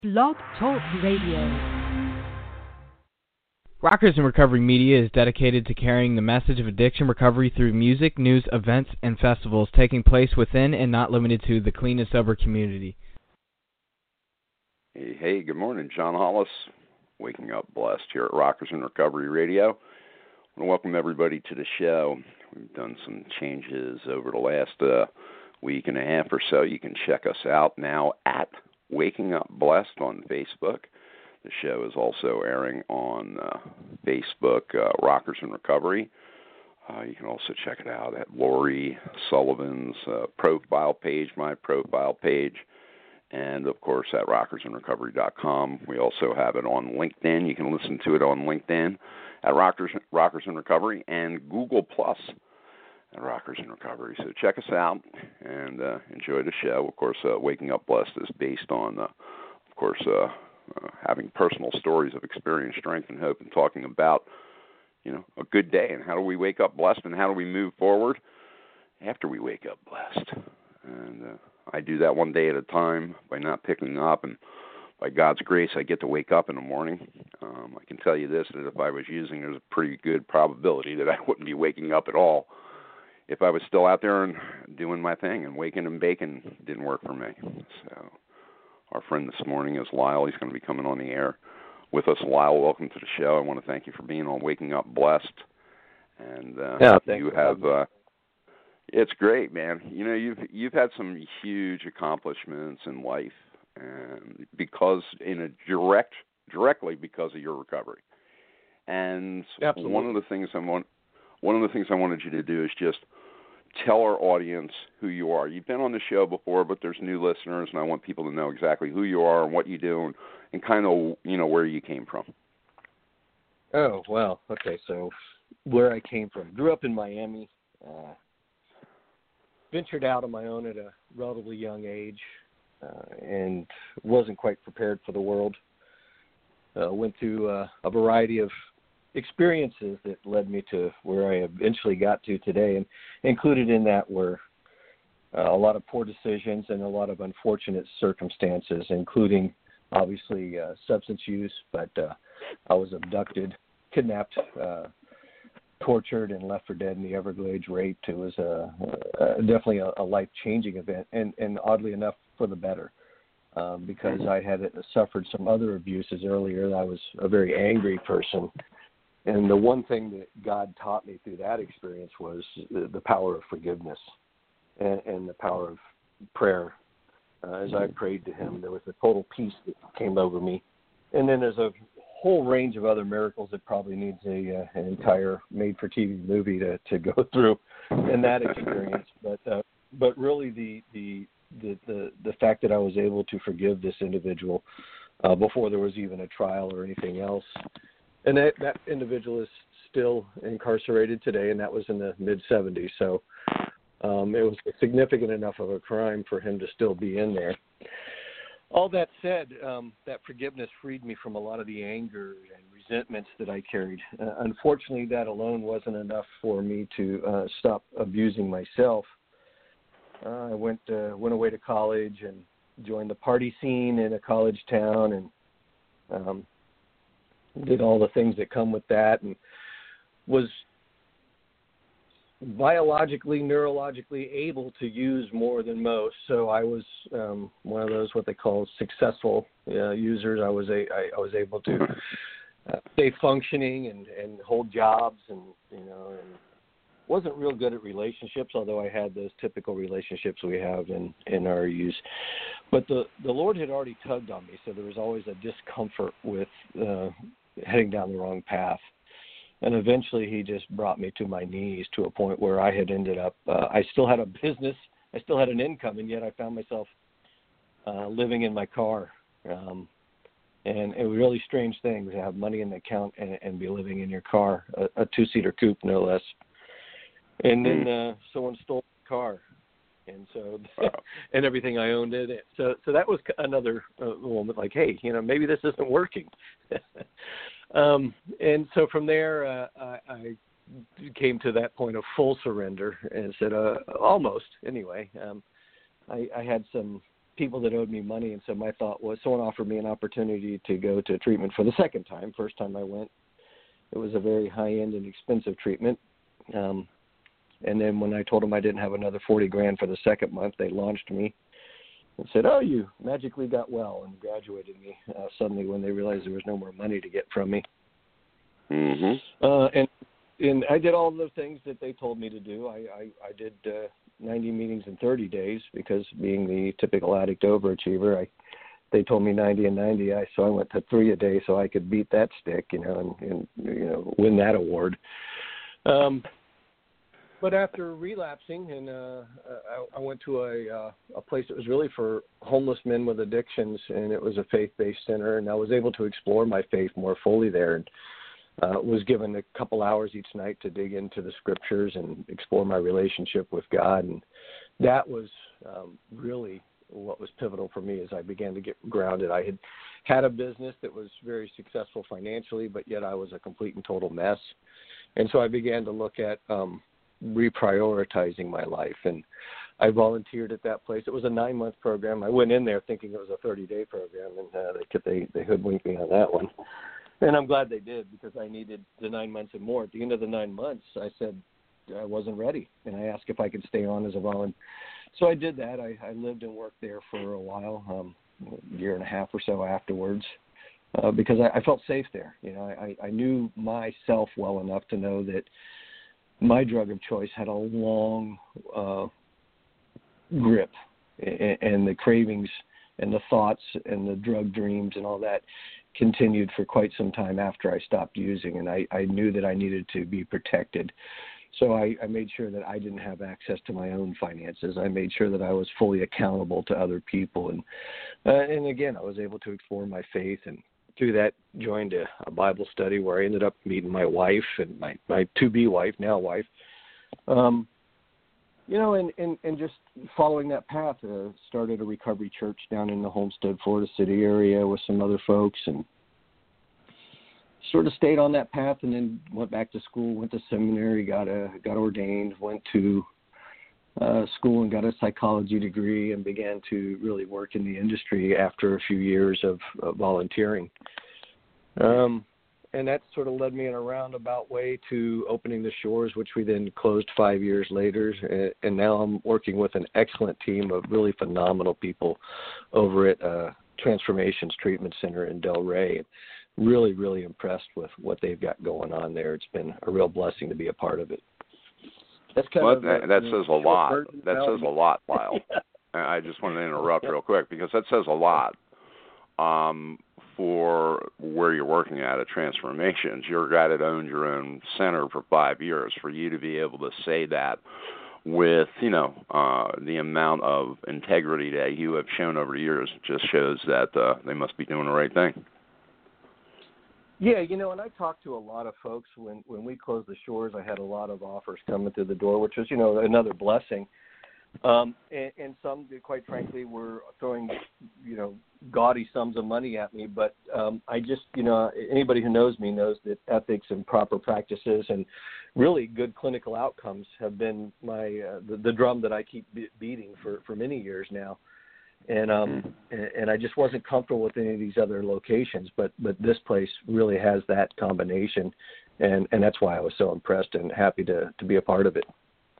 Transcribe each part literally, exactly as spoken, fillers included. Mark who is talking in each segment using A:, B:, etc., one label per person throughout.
A: Blog Talk Radio.
B: Rockers in Recovery Media is dedicated to carrying the message of addiction recovery through music, news, events, and festivals taking place within and not limited to the clean and sober community.
C: Hey, hey, good morning. John Hollis, waking up blessed here at Rockers in Recovery Radio. I want to welcome everybody to the show. We've done some changes over the last uh, week and a half or so. You can check us out now at Waking Up Blessed on Facebook. The show is also airing on uh, Facebook, uh, Rockers in Recovery. Uh, you can also check it out at Lori Sullivan's uh, profile page, my profile page, and, of course, at rockers in recovery dot com. We also have it on LinkedIn. You can listen to it on LinkedIn at Rockers, Rockers in Recovery and Google Plus at Rockers in Recovery. So check us out and uh, enjoy the show. Of course, uh, Waking Up Blessed is based on, uh, of course, uh, uh, having personal stories of experience, strength, and hope, and talking about, you know, a good day and how do we wake up blessed and how do we move forward after we wake up blessed. And uh, I do that one day at a time by not picking up, and by God's grace, I get to wake up in the morning. Um, I can tell you this, that if I was using, there's a pretty good probability that I wouldn't be waking up at all if I was still out there and doing my thing, and waking and baking didn't work for me. So our friend this morning is Lyle. He's going to be coming on the air with us. Lyle, welcome to the show. I want to thank you for being on Waking Up Blessed. And uh,
D: yeah,
C: you have, uh, it's great, man. You know, you've you've had some huge accomplishments in life, and because in a direct, directly because of your recovery. And
D: Absolutely.
C: one of the things I want, one of the things I wanted you to do is just tell our audience who you are. You've been on the show before, but there's new listeners, and I want people to know exactly who you are and what you do, and, and kind of, you know, where you came from.
D: Oh, well, okay, so where I came from. Grew up in Miami, uh, ventured out on my own at a relatively young age, uh, and wasn't quite prepared for the world. Uh, went through uh, a variety of experiences that led me to where I eventually got to today, and included in that were uh, a lot of poor decisions and a lot of unfortunate circumstances, including obviously uh, substance use, but uh, I was abducted, kidnapped, uh, tortured, and left for dead in the Everglades, raped. It was a, a, definitely a, a life-changing event, and, and oddly enough, for the better, um, because I had suffered some other abuses earlier. I was a very angry person. And the one thing that God taught me through that experience was the, the power of forgiveness and, and the power of prayer. Uh, as I prayed to him, there was a total peace that came over me. And then there's a whole range of other miracles that probably needs a, uh, an entire made-for-T V movie to, to go through in that experience. But uh, but really the, the, the, the, the fact that I was able to forgive this individual uh, before there was even a trial or anything else. And that, that individual is still incarcerated today, and that was in the mid-seventies. So um, it was significant enough of a crime for him to still be in there. All that said, um, that forgiveness freed me from a lot of the anger and resentments that I carried. Uh, unfortunately, that alone wasn't enough for me to uh, stop abusing myself. Uh, I went uh, went away to college and joined the party scene in a college town, and um, did all the things that come with that, and was biologically, neurologically able to use more than most. So I was um, one of those what they call successful uh, users. I was a I, I was able to uh, stay functioning and, and hold jobs, and you know, and wasn't real good at relationships, although I had those typical relationships we have in, in our use. But the, the Lord had already tugged on me, so there was always a discomfort with uh, heading down the wrong path. And eventually he just brought me to my knees to a point where I had ended up, uh, I still had a business, I still had an income, and yet I found myself uh, living in my car. Um, and it was a really strange thing to have money in the account and, and be living in your car, a, a two-seater coupe, no less. And then uh, someone stole the car, and so and everything I owned in it. So so that was another uh, moment, like, hey, you know, maybe this isn't working. um, and so from there, uh, I, I came to that point of full surrender and said, uh, almost anyway. Um, I, I had some people that owed me money, and so my thought was someone offered me an opportunity to go to treatment for the second time. First time I went, it was a very high-end and expensive treatment. Um, and then when I told them I didn't have another forty grand for the second month, they launched me and said, oh, you magically got well, and graduated me uh, suddenly when they realized there was no more money to get from me.
C: Mm-hmm.
D: Uh, and and I did all the things that they told me to do. I, I, I did uh, ninety meetings in thirty days because being the typical addict overachiever, I they told me ninety and ninety, I so I went to three a day so I could beat that stick, you know, and, and you know win that award. Um, but after relapsing, and uh, I, I went to a uh, a place that was really for homeless men with addictions, and it was a faith-based center, and I was able to explore my faith more fully there, and uh, was given a couple hours each night to dig into the scriptures and explore my relationship with God, and that was um, really what was pivotal for me as I began to get grounded. I had had a business that was very successful financially, but yet I was a complete and total mess. And so I began to look at um, reprioritizing my life. And I volunteered at that place. It was a nine-month program. I went in there thinking it was a thirty-day program, and uh, they, they, they hoodwinked me on that one. And I'm glad they did, because I needed the nine months and more. At the end of the nine months, I said I wasn't ready, and I asked if I could stay on as a volunteer. So I did that. I, I lived and worked there for a while, um, a year and a half or so afterwards, uh, because I, I felt safe there. You know, I, I knew myself well enough to know that my drug of choice had a long uh, grip, and, and the cravings and the thoughts and the drug dreams and all that continued for quite some time after I stopped using, and I, I knew that I needed to be protected. So I, I made sure that I didn't have access to my own finances. I made sure that I was fully accountable to other people. And uh, and again, I was able to explore my faith, and through that joined a, a Bible study where I ended up meeting my wife and my, my to-be wife, now wife. Um, you know, and, and, and just following that path, uh, started a recovery church down in the Homestead, Florida City area with some other folks, and sort of stayed on that path, and then went back to school, went to seminary, got a, got ordained, went to uh, school and got a psychology degree, and began to really work in the industry after a few years of, of volunteering. Um, and that sort of led me in a roundabout way to opening the Shores, which we then closed five years later. And now I'm working with an excellent team of really phenomenal people over at uh, Transformations Treatment Center in Delray. Really, really impressed with what they've got going on there. It's been a real blessing to be a part of it. That's kind
C: well,
D: of
C: that,
D: a,
C: that says a lot. That says a lot, Lyle.
D: Yeah.
C: I just wanted to interrupt real quick, because that says a lot um, for where you're working at at Transformations. You're a guy that owned your own center for five years. For you to be able to say that with, you know, uh, the amount of integrity that you have shown over the years, just shows that uh, they must be doing the right thing.
D: Yeah, you know, and I talked to a lot of folks when, when we closed the Shores. I had a lot of offers coming through the door, which was, you know, another blessing. Um, and, and some, quite frankly, were throwing, you know, gaudy sums of money at me. But um, I just, you know, anybody who knows me knows that ethics and proper practices and really good clinical outcomes have been my uh, the, the drum that I keep be- beating for, for many years now. And um and, and I just wasn't comfortable with any of these other locations, but but this place really has that combination, and, and that's why I was so impressed and happy to, to be a part of it.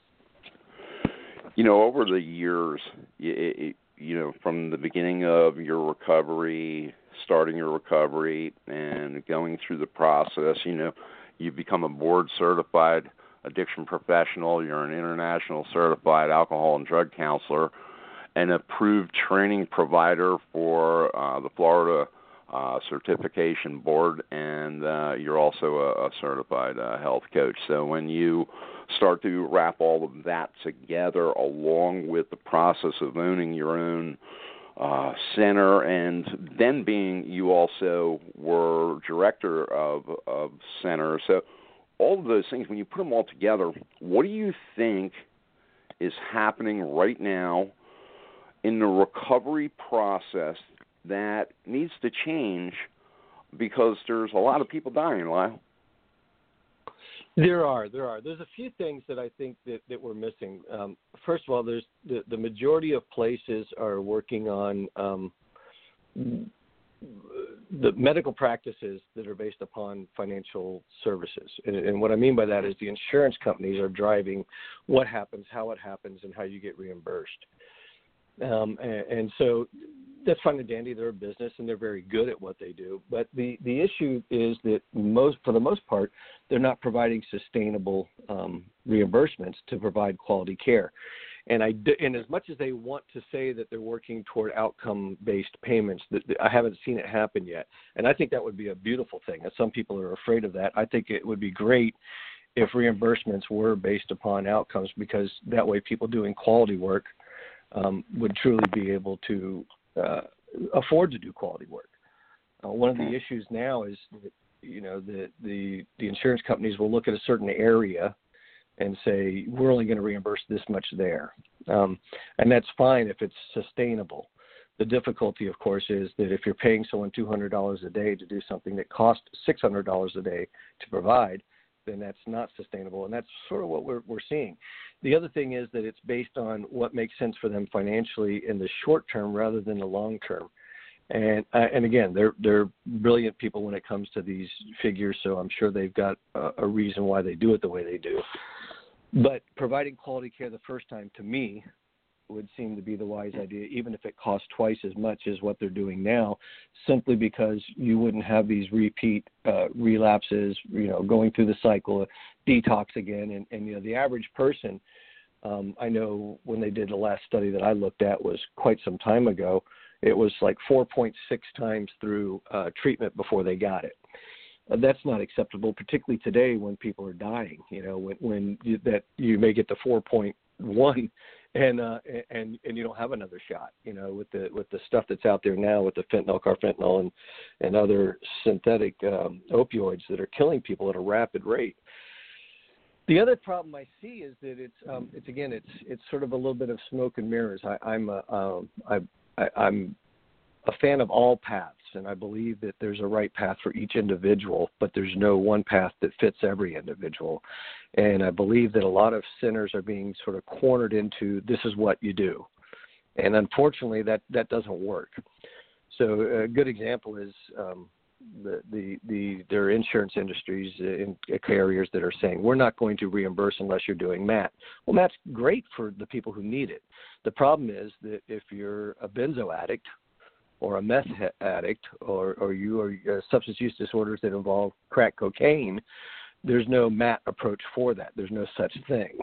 C: You know, over the years, you, you know, from the beginning of your recovery, starting your recovery, and going through the process, you know, you've become a board-certified addiction professional. You're an international certified alcohol and drug counselor, an approved training provider for uh, the Florida uh, Certification Board, and uh, you're also a, a certified uh, health coach. So when you start to wrap all of that together, along with the process of owning your own uh, center, and then being, you also were director of, of center. So all of those things, when you put them all together, what do you think is happening right now in the recovery process that needs to change, because there's a lot of people dying, Lyle?
D: There are, there are. There's a few things that I think that, that we're missing. Um, first of all, there's the, the majority of places are working on um, the medical practices that are based upon financial services. And, and what I mean by that is the insurance companies are driving what happens, how it happens, and how you get reimbursed. Um, and, and so that's fine and dandy. They're a business and they're very good at what they do. But the, the issue is that most, for the most part, they're not providing sustainable um, reimbursements to provide quality care. And I, and as much as they want to say that they're working toward outcome-based payments, that I haven't seen it happen yet. And I think that would be a beautiful thing. Some people are afraid of that. I think it would be great if reimbursements were based upon outcomes, because that way people doing quality work um, would truly be able to uh, afford to do quality work. Uh, one of the issues now is that, you know, the, the, the insurance companies will look at a certain area and say, we're only going to reimburse this much there. Um, and that's fine if it's sustainable. The difficulty, of course, is that if you're paying someone two hundred dollars a day to do something that costs six hundred dollars a day to provide, then that's not sustainable. And that's sort of what we're, we're seeing. The other thing is that it's based on what makes sense for them financially in the short term rather than the long term. And uh, and again, they're they're brilliant people when it comes to these figures, so I'm sure they've got a, a reason why they do it the way they do. But providing quality care the first time, to me, would seem to be the wise idea, even if it costs twice as much as what they're doing now, simply because you wouldn't have these repeat uh, relapses, you know, going through the cycle, detox again. And, and you know, the average person, um, I know when they did the last study that I looked at was quite some time ago, it was like four point six times through uh, treatment before they got it. Uh, that's not acceptable, particularly today when people are dying. You know, when, when you, that you may get to four point one, and uh, and and you don't have another shot. You know, with the with the stuff that's out there now, with the fentanyl, carfentanil, and and other synthetic um, opioids that are killing people at a rapid rate. The other problem I see is that it's um, it's again it's it's sort of a little bit of smoke and mirrors. I, I'm a, um, I, I, I'm a fan of all paths, and I believe that there's a right path for each individual, but there's no one path that fits every individual. And I believe that a lot of sinners are being sort of cornered into, this is what you do. And unfortunately, that, that doesn't work. So a good example is um, the, the, the there are insurance industries, uh, in, uh, carriers that are saying, we're not going to reimburse unless you're doing M A T. Well, M A T's great for the people who need it. The problem is that if you're a benzo addict, or a meth addict, or, or you are uh, substance use disorders that involve crack cocaine, there's no M A T approach for that. There's no such thing,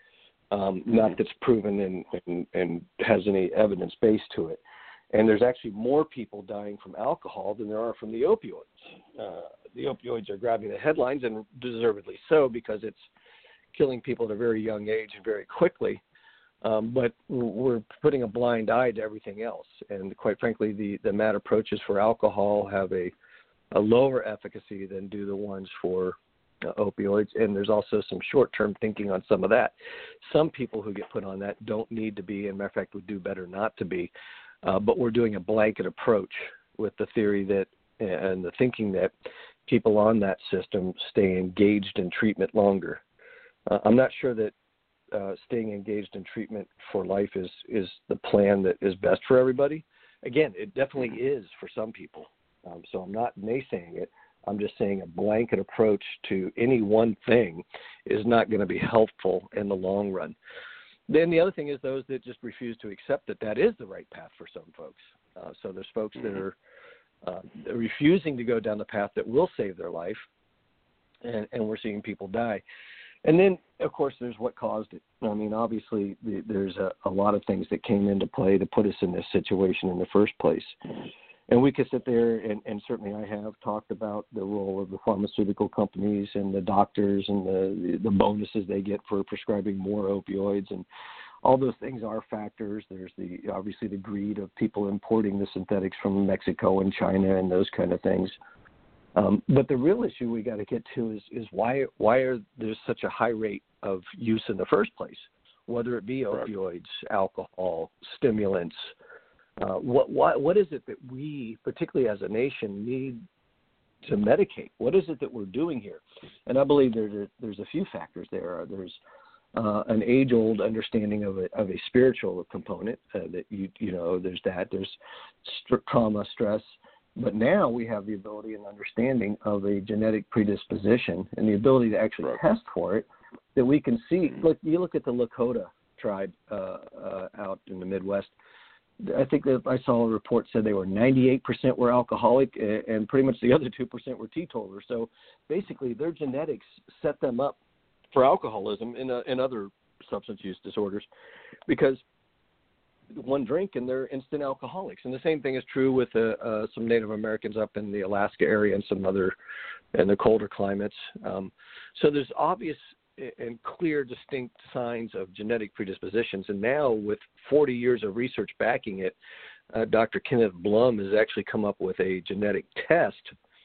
D: um, not that's proven and, and, and has any evidence base to it. And there's actually more people dying from alcohol than there are from the opioids. Uh, the opioids are grabbing the headlines, and deservedly so, because it's killing people at a very young age and very quickly. Um, but we're putting a blind eye to everything else. And quite frankly, the, the M A T approaches for alcohol have a, a lower efficacy than do the ones for uh, opioids. And there's also some short-term thinking on some of that. Some people who get put on that don't need to be, and matter of fact, would do better not to be. Uh, but we're doing a blanket approach with the theory that, and the thinking that people on that system stay engaged in treatment longer. Uh, I'm not sure that Uh, staying engaged in treatment for life is, is the plan that is best for everybody. Again, it definitely is for some people. Um, so I'm not naysaying it. I'm just saying a blanket approach to any one thing is not going to be helpful in the long run. Then the other thing is those that just refuse to accept that that is the right path for some folks. Uh, so there's folks mm-hmm. that are uh, refusing to go down the path that will save their life, and, and we're seeing people die. And then, of course, there's what caused it. I mean, obviously, the, there's a, a lot of things that came into play to put us in this situation in the first place. And we could sit there, and, and certainly I have talked about the role of the pharmaceutical companies and the doctors and the, the bonuses they get for prescribing more opioids. And all those things are factors. There's the obviously the greed of people importing the synthetics from Mexico and China and those kind of things. Um, but the real issue we got to get to is, is why why are there such a high rate of use in the first place, whether it be
C: right.
D: opioids, alcohol, stimulants. Uh, what what what is it that we, particularly as a nation, need to medicate? What is it that we're doing here? And I believe there's a, there's a few factors there. There's uh, an age-old understanding of a, of a spiritual component uh, that you you know. There's that. There's st- trauma, stress. But now we have the ability and understanding of a genetic predisposition and the ability to actually right. test for it, that we can see. Look, you look at the Lakota tribe uh, uh, out in the Midwest. I think that I saw a report said they were ninety-eight percent were alcoholic and pretty much the other two percent were teetotalers. So basically their genetics set them up for alcoholism and, uh, and other substance use disorders, because one drink and they're instant alcoholics. And the same thing is true with uh, uh, some Native Americans up in the Alaska area and some other in the colder climates. Um, so there's obvious and clear, distinct signs of genetic predispositions. And now with forty years of research backing it, uh, Doctor Kenneth Blum has actually come up with a genetic test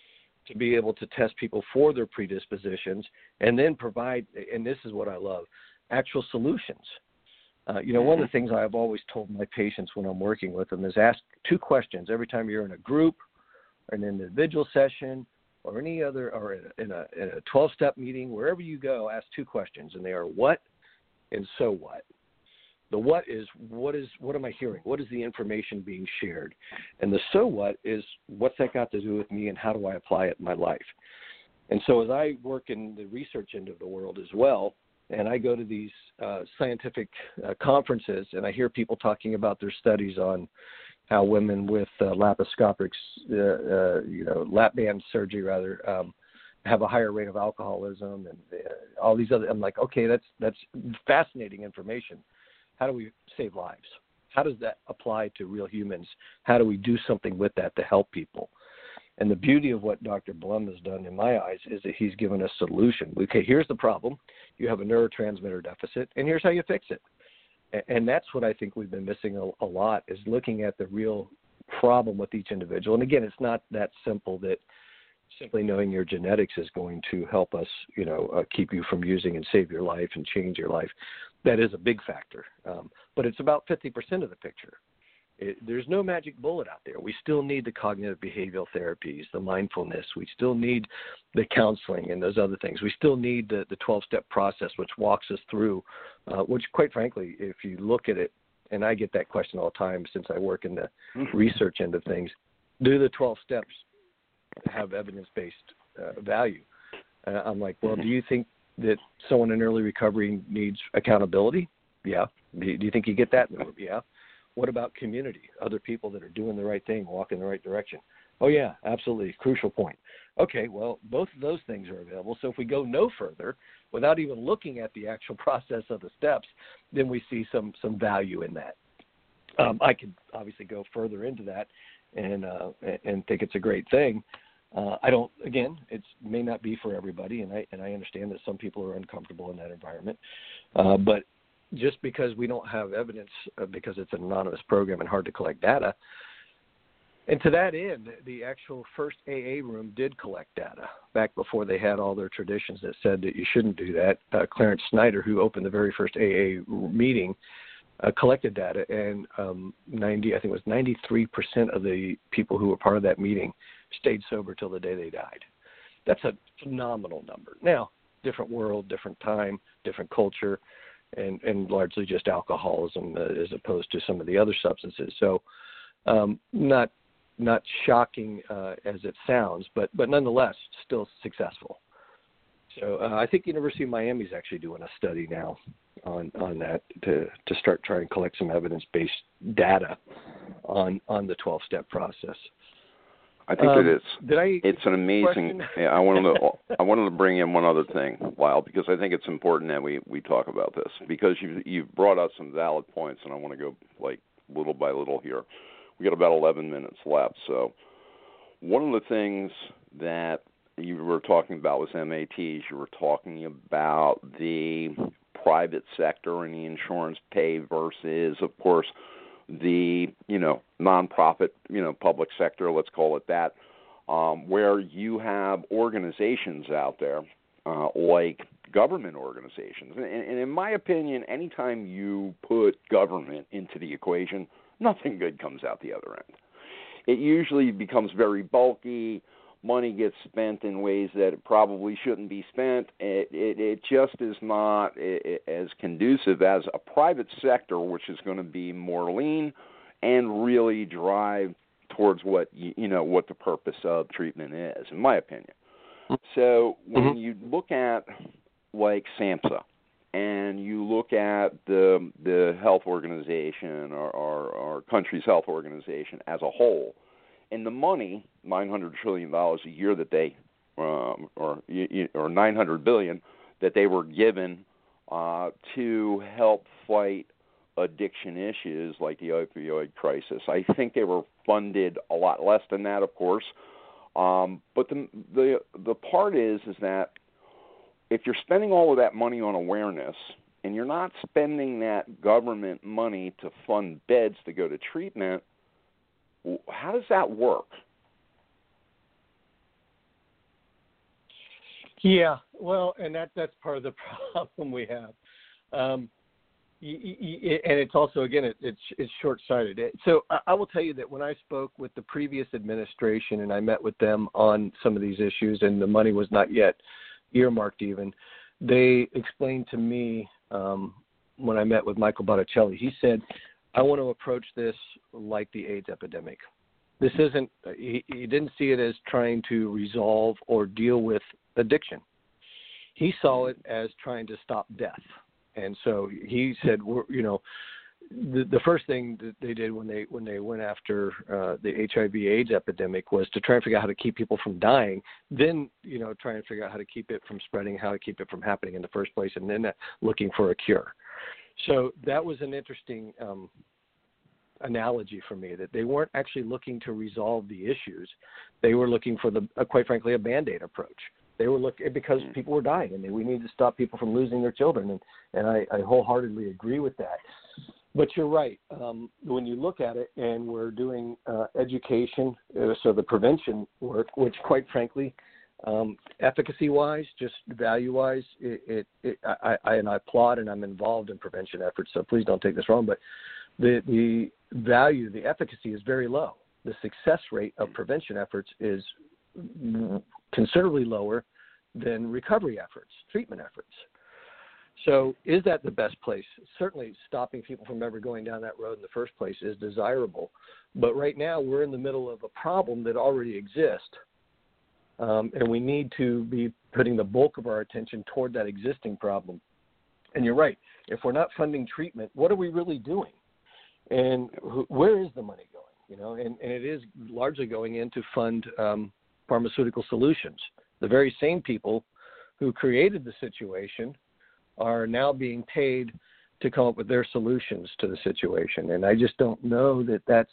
D: to be able to test people for their predispositions and then provide, and this is what I love, actual solutions. Uh, you know, one of the things I've always told my patients when I'm working with them is ask two questions every time you're in a group or an individual session or any other, or in a, in a twelve-step meeting, wherever you go, ask two questions, and they are what and so what. The what is, what is, what am I hearing? What is the information being shared? And the so what is, what's that got to do with me and how do I apply it in my life? And so as I work in the research end of the world as well, and I go to these uh, scientific uh, conferences, and I hear people talking about their studies on how women with uh, laparoscopic, uh, uh, you know, lap band surgery rather, um, have a higher rate of alcoholism and uh, all these other. I'm like, okay, that's that's fascinating information. How do we save lives? How does that apply to real humans? How do we do something with that to help people? And the beauty of what Doctor Blum has done, in my eyes, is that he's given a solution. Okay, here's the problem. You have a neurotransmitter deficit, and here's how you fix it. And that's what I think we've been missing a, a lot, is looking at the real problem with each individual. And again, it's not that simple that simply knowing your genetics is going to help us, you know, uh, keep you from using and save your life and change your life. That is a big factor. Um, but it's about fifty percent of the picture. It, there's no magic bullet out there. We still need the cognitive behavioral therapies, the mindfulness. We still need the counseling and those other things. We still need the, the twelve-step process, which walks us through, uh, which, quite frankly, if you look at it, and I get that question all the time since I work in the research end of things, do the twelve steps have evidence-based uh, value? Uh, I'm like, well, do you think that someone in early recovery needs accountability? Yeah. Do you, do you think you get that? Yeah. What about community, other people that are doing the right thing, walking the right direction? Oh, yeah, absolutely. Crucial point. Okay, well, both of those things are available. So if we go no further, without even looking at the actual process of the steps, then we see some, some value in that. Um, I could obviously go further into that and uh, and think it's a great thing. Uh, I don't, again, it may not be for everybody, and I, and I understand that some people are uncomfortable in that environment. Uh, but just because we don't have evidence, uh, because it's an anonymous program and hard to collect data. And to that end, the actual first A A room did collect data back before they had all their traditions that said that you shouldn't do that. Uh, Clarence Snyder, who opened the very first A A meeting, uh, collected data, and um, ninety, I think it was ninety-three percent of the people who were part of that meeting stayed sober till the day they died. That's a phenomenal number. Now, different world, different time, different culture, and, and largely just alcoholism uh, as opposed to some of the other substances. So um, not not shocking uh, as it sounds, but, but nonetheless still successful. So uh, I think University of Miami is actually doing a study now on, on that to, to start trying to collect some evidence-based data on on the twelve-step process.
C: I think
D: um,
C: that it's
D: did I
C: it's an amazing. Yeah, I wanted to I wanted to bring in one other thing, Lyle, because I think it's important that we, we talk about this, because you you've brought out some valid points, and I want to go like little by little here. We got about eleven minutes left, so one of the things that you were talking about was M A Ts. You were talking about the private sector and the insurance pay versus, of course, the, you know, nonprofit, you know, public sector, let's call it that, um, where you have organizations out there uh, like government organizations. And, and in my opinion, anytime you put government into the equation, nothing good comes out the other end. It usually becomes very bulky, money gets spent in ways that it probably shouldn't be spent. It, it, it just is not as conducive as a private sector, which is going to be more lean and really drive towards what you, you know what the purpose of treatment is, in my opinion. So when mm-hmm. you look at like SAMHSA, and you look at the the health organization or our, our country's health organization as a whole, and the money, nine hundred trillion dollars a year that they, um, or or nine hundred billion dollars that they were given uh, to help fight addiction issues like the opioid crisis. I think they were funded a lot less than that, of course. Um, but the the the part is is that if you're spending all of that money on awareness and you're not spending that government money to fund beds to go to treatment, how does that work?
D: Yeah, well, and that that's part of the problem we have. Um, y- y- and it's also, again, it, it's, it's short-sighted. So I, I will tell you that when I spoke with the previous administration and I met with them on some of these issues and the money was not yet earmarked even, they explained to me um, when I met with Michael Botticelli, he said, I want to approach this like the AIDS epidemic. This isn't, he, he didn't see it as trying to resolve or deal with addiction. He saw it as trying to stop death. And so he said, we're, you know, the, the first thing that they did when they when they went after uh, the H I V AIDS epidemic was to try and figure out how to keep people from dying, then, you know, try and figure out how to keep it from spreading, how to keep it from happening in the first place, and then uh, looking for a cure. So that was an interesting um, analogy for me, that they weren't actually looking to resolve the issues. They were looking for, the uh, quite frankly, a Band-Aid approach. They were looking because people were dying, and they, we need to stop people from losing their children, and, and I, I wholeheartedly agree with that. But you're right. Um, when you look at it, and we're doing uh, education, uh, so the prevention work, which quite frankly, um, efficacy-wise, just value-wise, it, it, it, I, I, and I applaud and I'm involved in prevention efforts, so please don't take this wrong, but the, the value, the efficacy is very low. The success rate of prevention efforts is considerably lower than recovery efforts, treatment efforts. So is that the best place? Certainly stopping people from ever going down that road in the first place is desirable. But right now we're in the middle of a problem that already exists, um, and we need to be putting the bulk of our attention toward that existing problem. And you're right. If we're not funding treatment, what are we really doing? And wh- where is the money going? You know, and, and it is largely going in to fund um, pharmaceutical solutions. The very same people who created the situation are now being paid to come up with their solutions to the situation. And I just don't know that that's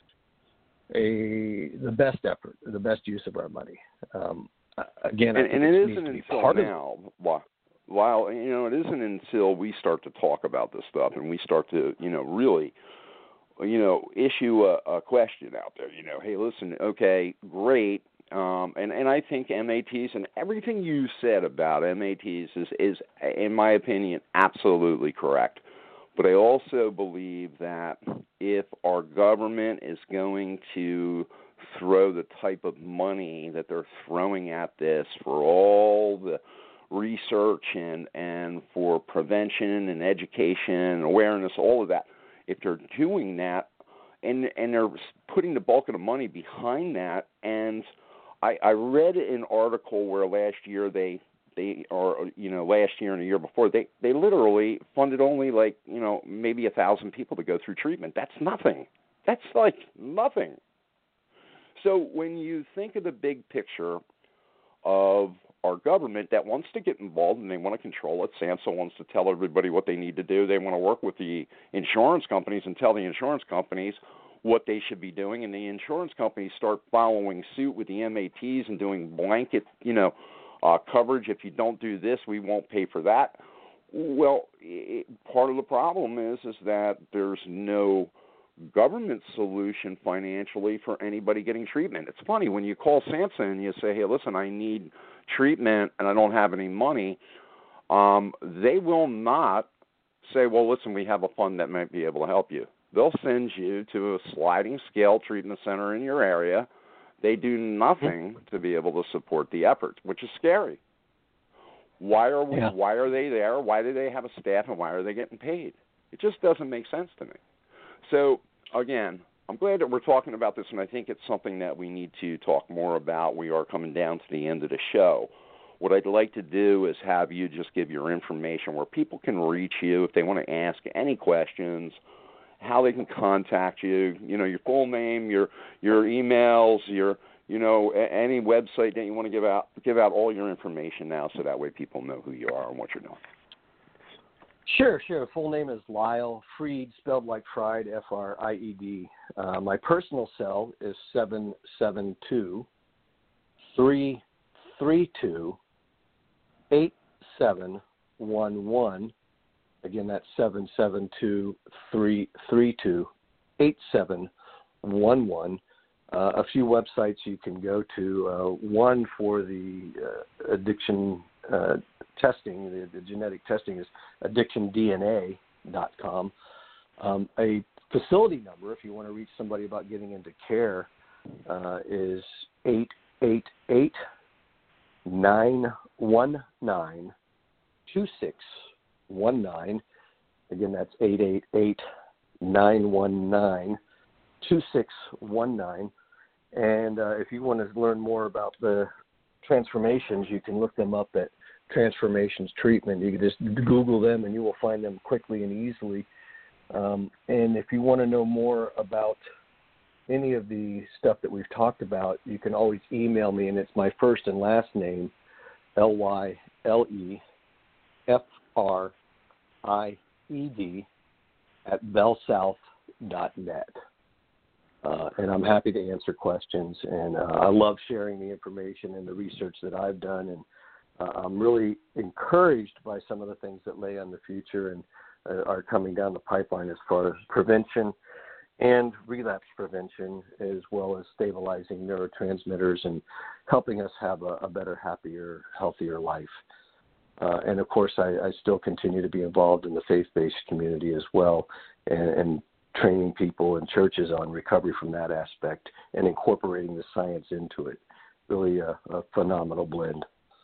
D: a the best effort, the best use of our money. Um, again,
C: and,
D: I think
C: and it,
D: it
C: isn't
D: needs to be
C: until
D: part
C: now, of, while, you know, it isn't until we start to talk about this stuff and we start to, you know, really, you know, issue a, a question out there, you know, hey, listen, okay, great. Um, and, and I think M A Ts and everything you said about M A Ts is, is, in my opinion, absolutely correct. But I also believe that if our government is going to throw the type of money that they're throwing at this for all the research and, and for prevention and education and awareness, all of that, if they're doing that and, and they're putting the bulk of the money behind that, and I, I read an article where last year they, they or you know last year and the year before they, they literally funded only like you know maybe a thousand people to go through treatment. That's nothing. That's like nothing. So when you think of the big picture of our government that wants to get involved and they want to control it, SAMHSA wants to tell everybody what they need to do. They want to work with the insurance companies and tell the insurance companies what they should be doing, and the insurance companies start following suit with the M A Ts and doing blanket, you know, uh, coverage. If you don't do this, we won't pay for that. Well, it, part of the problem is is that there's no government solution financially for anybody getting treatment. It's funny when you call SAMHSA and you say, hey, listen, I need treatment and I don't have any money. Um, they will not say, well, listen, we have a fund that might be able to help you. They'll send you to a sliding scale treatment center in your area They do nothing to be able to support the effort, which is scary. Why are we?
D: Yeah.
C: Why are they there? Why do they have a staff, and why are they getting paid? It just doesn't make sense to me. So again, I'm glad that we're talking about this, and I think it's something that we need to talk more about. We are coming down to the end of the show. What I'd like to do is have you just give your information where people can reach you if they want to ask any questions, how they can contact you, you know, your full name, your your emails, your, you know, a- any website that you want to give out, give out all your information now so that way people know who you are and what you're doing.
D: Sure, sure. Full name is Lyle Fried, spelled like fried, F R I E D. Uh, my personal cell is seven seven two, three three two, eight seven one one. Again, that's seven seven two, three three two, eight seven one one. Uh, a few websites you can go to. Uh, one for the uh, addiction uh, testing, the, the genetic testing is addiction D N A dot com. Um, a facility number, if you want to reach somebody about getting into care, uh, is eight eight eight, nine one nine, two six one nine. Again, that's eight eight eight, nine one nine, two six one nine. And uh, if you want to learn more about the transformations, you can look them up at Transformations Treatment. You can just Google them and you will find them quickly and easily. Um, and if you want to know more about any of the stuff that we've talked about, you can always email me, and it's my first and last name, L Y L E F R I E D at bellsouth dot net. Uh, and I'm happy to answer questions, and uh, I love sharing the information and the research that I've done, and uh, I'm really encouraged by some of the things that lay on the future and uh, are coming down the pipeline as far as prevention and relapse prevention, as well as stabilizing neurotransmitters and helping us have a, a better, happier, healthier life. Uh, and, of course, I, I still continue to be involved in the faith-based community as well, and, and training people in churches on recovery from that aspect and incorporating the science into it. Really a, a phenomenal blend.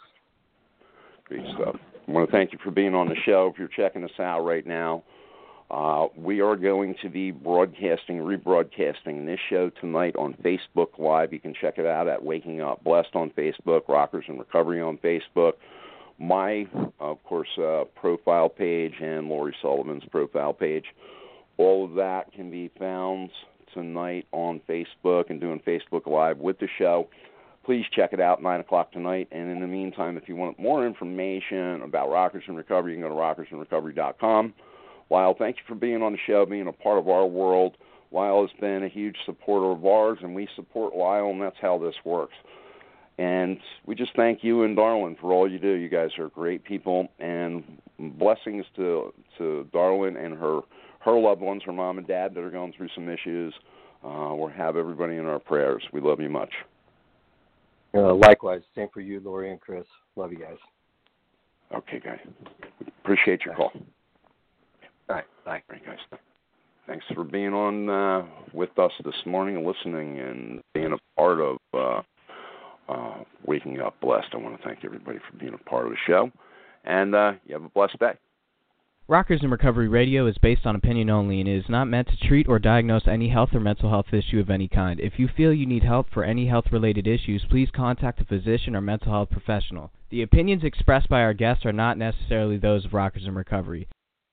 C: Great stuff. I want to thank you for being on the show. If you're checking us out right now, uh, we are going to be broadcasting, rebroadcasting this show tonight on Facebook Live. You can check it out at Waking Up Blessed on Facebook, Rockers in Recovery on Facebook, my, of course, uh, profile page, and Lori Sullivan's profile page. All of that can be found tonight on Facebook and doing Facebook Live with the show. Please check it out, nine o'clock tonight. And in the meantime, if you want more information about Rockers in Recovery, you can go to rockers in recovery dot com. Lyle, thank you for being on the show, being a part of our world. Lyle has been a huge supporter of ours, and we support Lyle, and that's how this works. And we just thank you and Darlene for all you do. You guys are great people, and blessings to to Darlene and her her loved ones, her mom and dad that are going through some issues. Uh, we'll have everybody in our prayers. We love you much.
D: Uh, likewise. Same for you, Lori and Chris. Love you guys.
C: Okay, guys. Appreciate your call.
D: All right. Bye.
C: All right, guys. Thanks for being on uh, with us this morning and listening and being a part of uh, uh, Waking Up Blessed. I want to thank everybody for being a part of the show. And uh, you have a blessed day.
B: Rockers in Recovery Radio is based on opinion only and is not meant to treat or diagnose any health or mental health issue of any kind. If you feel you need help for any health-related issues, please contact a physician or mental health professional. The opinions expressed by our guests are not necessarily those of Rockers in Recovery.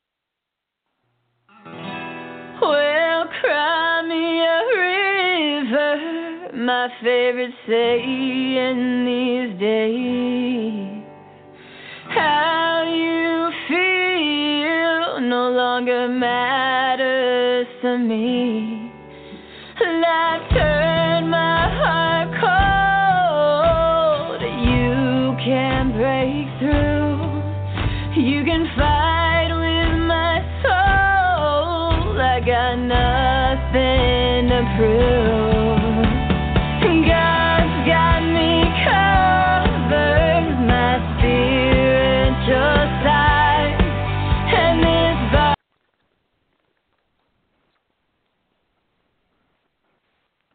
A: Well, cry me a river, my favorite saying these days. How you feel no longer matters to me. Life turned my heart cold. You can break through. You can fight with my soul. I got nothing to prove.